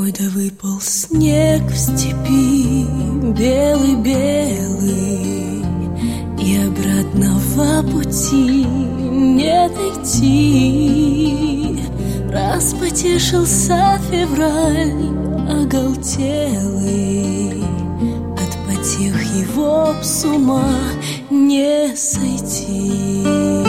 Ой, да выпал снег в степи, белый-белый, и обратного пути не найти. Распотешился февраль оголтелый, от потех его с ума не сойти.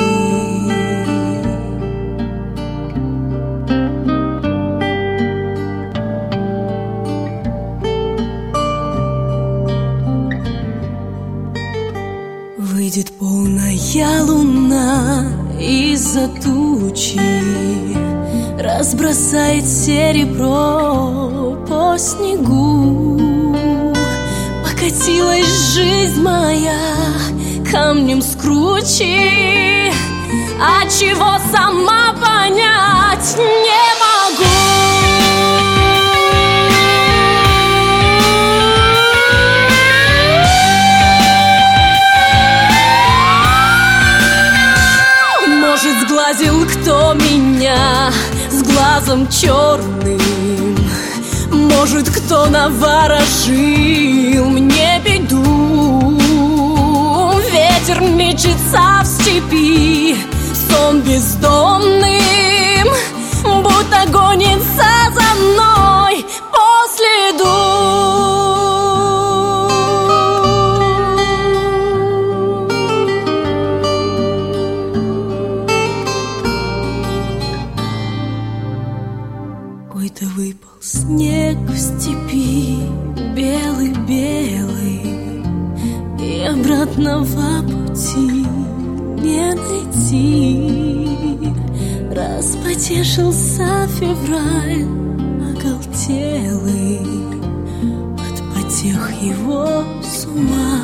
Выйдет полная луна из-за тучи, разбросает серебро по снегу. Покатилась жизнь моя камнем с кручи, а чего сама понять не могу. Может, сглазил кто меня с глазом черным, может, кто наворожил мне беду. Ветер мечется в степи, сон бездомным, будто гонится за мной по следу. Ой, да выпал снег в степи, белый-белый, и обратного пути не найти. Распотешился февраль оголтелый, от потех его с ума